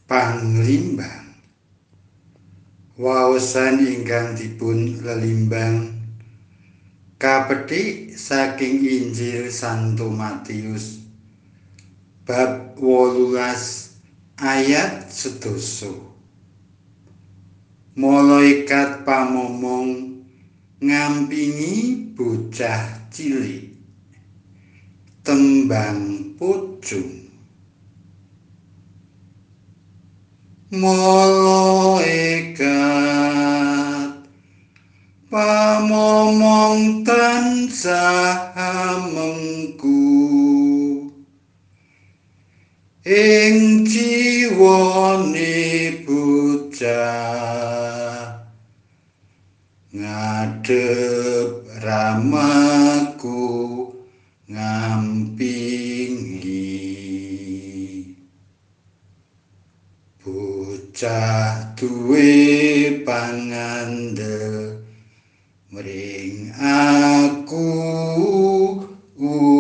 Panglimbang waosan ingkang dipun lelimbang kapethik saking Injil Santo Matius bab 18 ayat 11. Malaikat pamomong ngampingi bocah cilik tembang pocung. Malaikat pamomong tansah mengku ing jiwane bocah ngadhep ramaku ngampingi bocah duwe pangandel mring aku